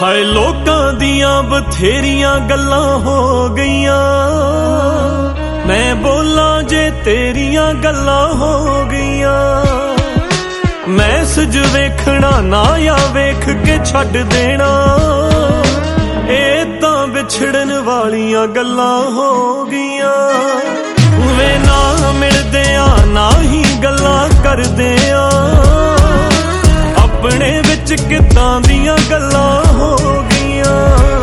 ਹਾਏ ਲੋਕਾਂ ਦੀਆਂ ਬਥੇਰੀਆਂ ਗੱਲਾਂ ਹੋ ਗਈਆਂ, ਮੈਂ ਬੋਲਾਂ ਜੇ ਤੇਰੀਆਂ ਗੱਲਾਂ ਹੋ ਗਈਆਂ। ਮੈਸੇਜ ਵੇਖਣਾ ਨਾ ਜਾਂ ਵੇਖ ਕੇ ਛੱਡ ਦੇਣਾ, ਇਹ ਤਾਂ ਵਿਛੜਨ ਵਾਲੀਆਂ ਗੱਲਾਂ ਹੋ ਗਈਆਂ। ਵੇ ਨਾ ਮਿਲਦਿਆਂ ਨਾ ਹੀ ਗੱਲਾਂ ਕਰਦਿਆਂ, ਆਪਣੇ ਵਿੱਚ ਕਿੱਦਾਂ ਦੀਆਂ ਗੱਲਾਂ ਹੋ ਗਈਆਂ।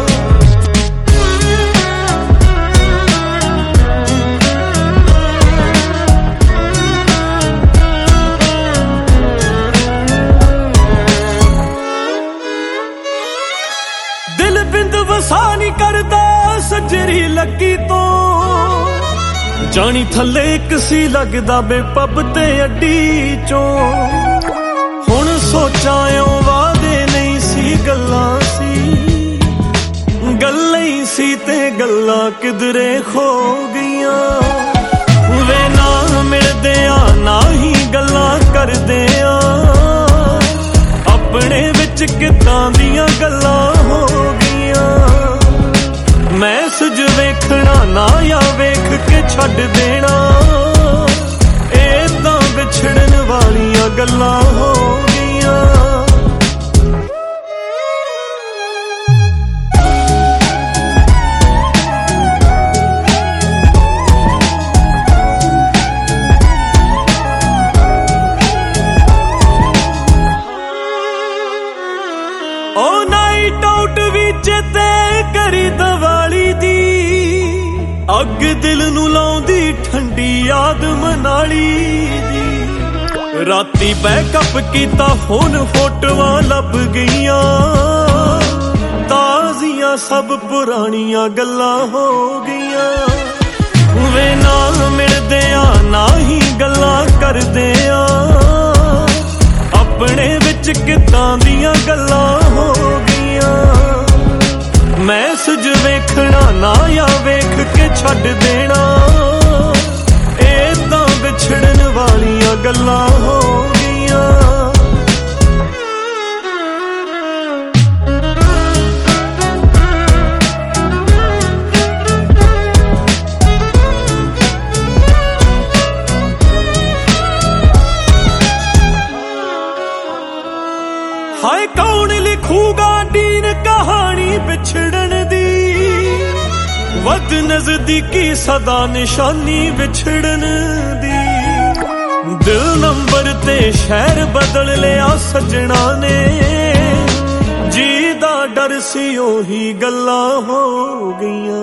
ਦਿਲ ਬਿੰਦ ਵਸਾ ਨਹੀਂ ਕਰਦਾ ਸੱਜਰੀ ਲੱਗੀ ਤੋਂ, ਜਾਣੀ ਥੱਲੇ ਇੱਕ ਸੀ ਲੱਗਦਾ ਬੇ ਪੱਬ ਤੇ ਅੱਡੀ ਚੋਂ। ਹੁਣ ਸੋਚਾਂ ਓ ਵਾਦੇ ਨਹੀਂ ਸੀ ਗੱਲਾਂ ਸੀ, ਗੱਲਾਂ ਹੀ ਸੀ ਤੇ ਗੱਲਾਂ ਕਿਧਰੇ ਖੋ ਗਈਆਂ। ਵੇ ਨਾ ਮਿਲਦਿਆਂ ਨਾ ਹੀ ਗੱਲਾਂ ਕਰਦਿਆਂ, ਆਪਣੇ ਵਿੱਚ ਕਿੱਦਾਂ ਦੀਆਂ ਗੱਲਾਂ ਹੋ ਗਈਆਂ। ਮੈਸੇਜ ਵੇਖਣਾ ਨਾ ਜਾਂ ਵੇਖ ਕੇ ਛੱਡ ਦੇਣਾ, ਇਹ ਤਾਂ ਵਿਛੜਨ ਵਾਲੀਆਂ ਗੱਲਾਂ ਹੋ ਗਈਆਂ। ਓ ਨਾਈਟ ਆਊਟ ਵੀ ਚੇਤੇ ਕਰੀ ਦੀਵਾਲੀ ਦੀ, ਅੱਗ ਦਿਲ ਨੂੰ ਲਾਉਂਦੀ ਠੰਡੀ ਯਾਦ ਮਨਾਲੀ ਦੀ। ਰਾਤੀ ਬੈਕਅਪ ਕੀਤਾ ਹੁਣ ਫੋਟੋਆਂ ਲੱਭ ਗਈਆਂ, ਤਾਜ਼ੀਆਂ ਸਭ ਪੁਰਾਣੀਆਂ ਗੱਲਾਂ ਹੋ ਗਈਆਂ। ਵੇ ਨਾ ਮਿਲਦਿਆਂ ਨਾ ਹੀ ਗੱਲਾਂ ਕਰਦਿਆਂ, ਆਪਣੇ ਵਿੱਚ ਕਿੱਦਾਂ ਦੀਆਂ ਗੱਲਾਂ ਹੋ ਗਈਆਂ। ਮੈਸੇਜ ਵੇਖਣਾ ਨਾ ਜਾਂ ਵੇਖ ਕੇ ਛੱਡ ਦੇਣਾ, ਇਹ ਤਾਂ ਵਿਛੜਨ ਵਾਲੀਆਂ ਗੱਲਾਂ ਹੋ ਗਈਆਂ। ਹਾਏ ਕੌਣ ਲਿਖੂਗਾ ਦੀਨ ਕਹਾਣੀ ਵਿਛੜਨ ਦੀ, ਵੱਧ ਨਜ਼ਦੀਕੀ ਸਦਾ ਨਿਸ਼ਾਨੀ ਵਿਛੜਨ ਦੀ। ਦਿਲ ਨੰਬਰ ਤੇ ਸ਼ਹਿਰ ਬਦਲ ਲਿਆ ਸੱਜਣਾ ਨੇ, ਜੀ ਦਾ ਡਰ ਸੀ ਉਹੀ ਗੱਲਾਂ ਹੋ ਗਈਆਂ।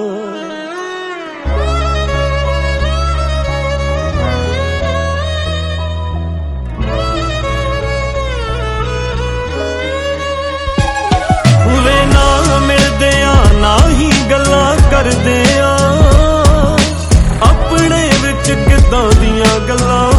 ਵੇ ਨਾ ਮਿਲਦਿਆਂ ਨਾ ਹੀ ਗੱਲਾਂ ਕਰਦਿਆਂ, ਆਪਣੇ ਵਿੱਚ ਕਿੱਦਾਂ ਦੀਆਂ ਗੱਲਾਂ